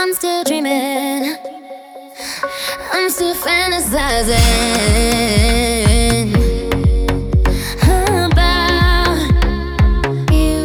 I'm still dreaming, I'm still fantasizing about you.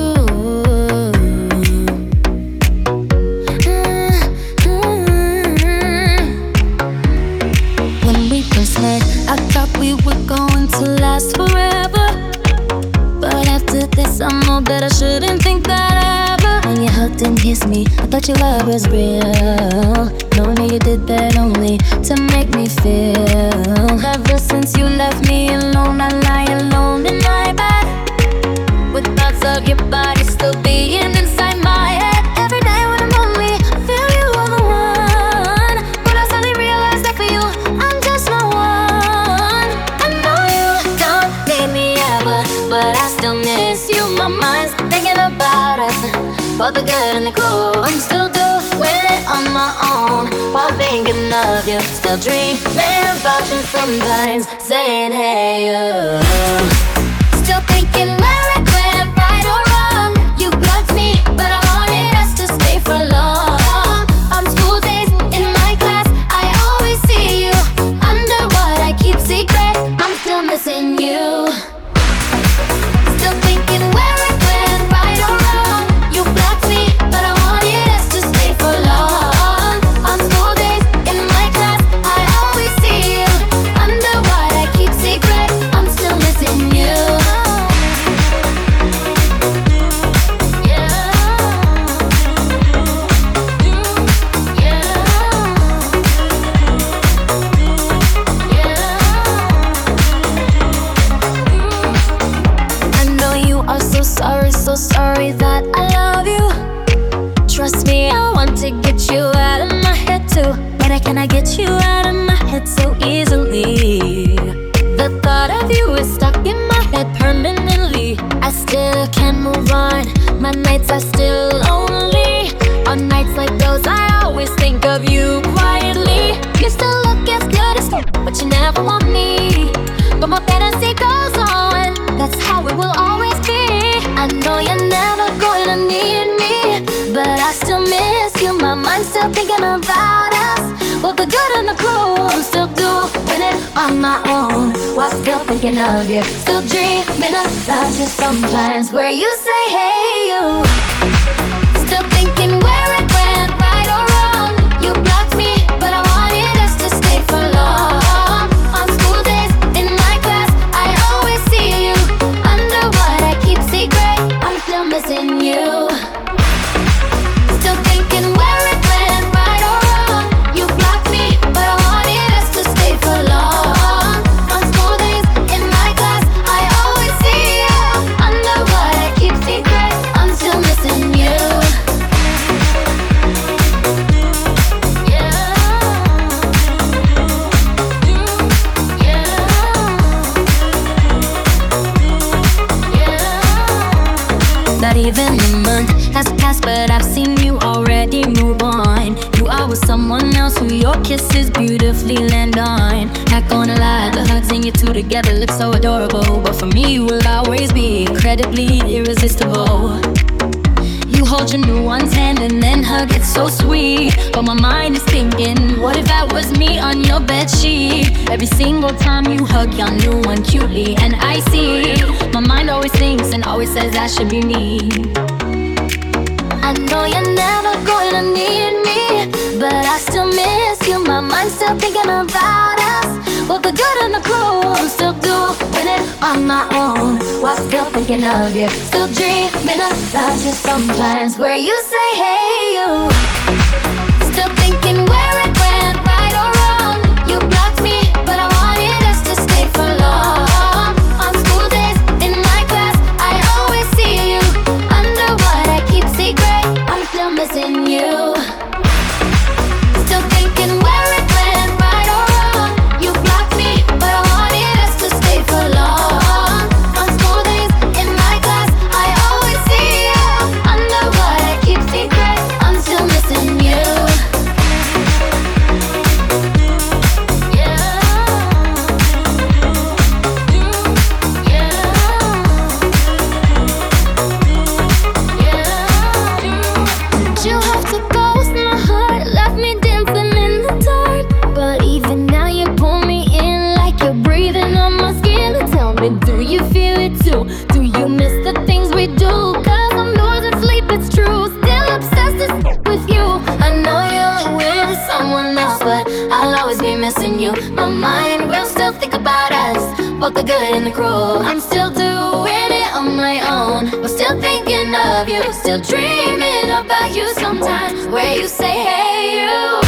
When we first met, I thought we were going to last forever, but after this I know that I shouldn't think that ever. When you hugged and kissed me, I thought your love was real, knowing that you did that only to make me feel. Ever since you left me alone, I lie alone in my bed, with thoughts of your body still being inside my head. Every night when I'm lonely, I feel you are the one, but I suddenly realize that for you, I'm just not one. I know you don't need me ever, but I still miss you. My mind's thinking about us, both the good and the cool. I'm still doing it on my own while thinking of you. Still dreaming about you sometimes, saying hey you. Still thinking where it went, right or wrong. You blocked me, but I wanted us to stay for long. On school days in my class, I always see you under what I keep secret. I'm still missing you. Still thinking where it went, right or wrong. You blocked me, but I wanted us to stay for long. On school days in my class, I always see you under what I keep secret. I'm still missing you. I know you are so sorry that I love you. Trust me, I want to get you out of my head too, but I cannot get you out of my head so easily. The thought of you is stuck in my head permanently. I still can't move on. My nights are still lonely. On nights like those, I always think of you quietly. You still look as good as gold, but you never want me. But my fantasy goes on. That's how it will always be. I know you're never going to need me, but I still miss you. My mind's still thinking about us, both the good and the cruel. I'm still doing it on my own while still thinking of you. Still dreaming about you sometimes, where you say hey you. Still thinking where it went, right or wrong. You blocked me, but I wanted us to stay for long. On school days in my class, I always see you under what I keep secret. I'm still missing you. Still thinking where it went, right or wrong. You blocked me, but I wanted us to stay for long. On school days in my class, I always see you under what I keep secret. I'm still missing you. Not even a month has passed, but I've seen you already move on. You are with someone else who your kisses beautifully land on. Not gonna lie, the hugs and you two together look so adorable, but for me you will always be incredibly irresistible. You hold your new one's hand and then hug it so sweet, but my mind is thinking, what if that was me on your bedsheet? Every single time you hug your new one cutely, and I see my mind always thinks and always says that should be me. I know you're never going to need me, but I still miss you. My mind's still thinking about us, both the good and the cruel. I'm still doing it on my own while still thinking of you. Still dreaming about you sometimes, where you say hey you. Still thinking where it went, right or wrong. You blocked me, but I wanted us to stay for long. On school days in my class, I always see you under what I keep secret. I'm still missing you. Still thinking where it went, right or wrong. You blocked me, but I wanted us to stay for long. On school days in my class, I always see you under what I keep secret. I'm still missing you. both the good and the cruel. I'm still doing it on my own, but still thinking of you, still dreaming about you sometimes. Where you say, hey you.